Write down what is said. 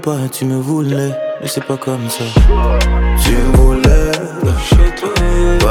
pas, tu me voulais, mais c'est pas comme ça. Tu me voulais chez toi,